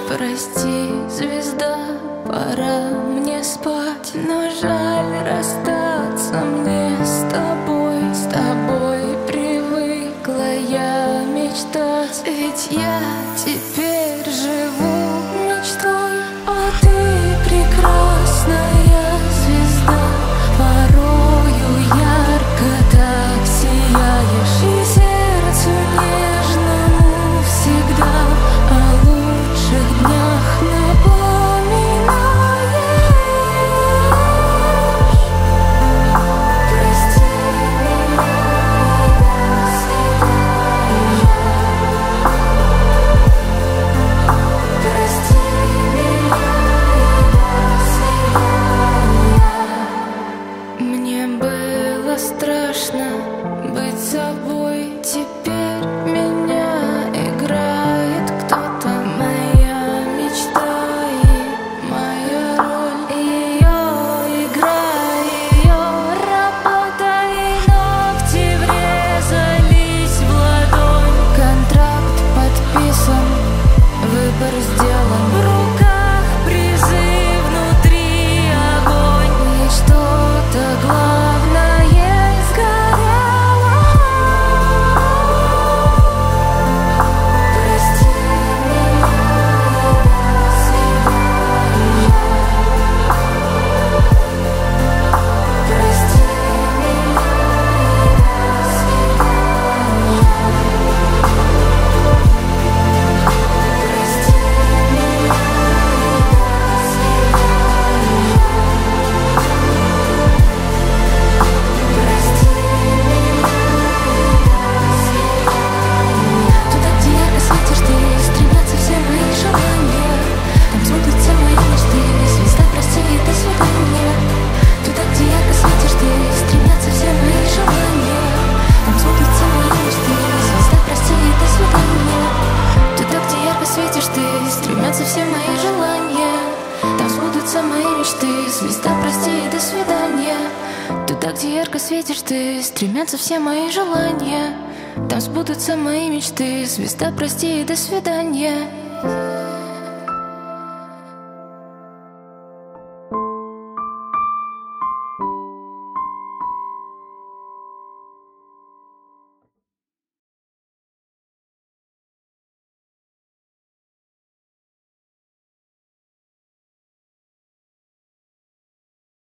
Прости, звезда, пора мне спать, но жаль расстаться мне с тобой. С тобой привыкла я мечтать, ведь я теперь живу мечтой. А ты прекрасная звезда, порою ярко так сияешь, и сердцу нежному всегда о лучших днях напоминаешь. Прости меня, до свидания. Прости меня, до свидания. Мне было страшно быть собой, теперь меня играет кто-то. Моя мечта и моя роль, ее игра, ее работа, и ногти врезались в ладонь. Контракт подписан, выбор сделан, в руках призы, внутри огонь, и что-то главное сгорело. Прости меня, до свидания. Прости меня, до свидания. Прости меня, до свидания. Прости меня, до свидания. Туда, где ярко светишь ты, стремятся все мои желания. Там сбудутся мои мечты, звезда, прости и до свидания. Туда, где ярко светишь ты, стремятся все мои желания. Там сбудутся мои мечты, звезда, прости и до свидания. Туда, где ярко светишь ты, стремятся все мои желания. Там сбудутся мои мечты, звезда, прости и до свидания. Туда, где ярко светишь ты, стремятся все мои желания. Там сбудутся мои мечты, звезда, прости и до свидания.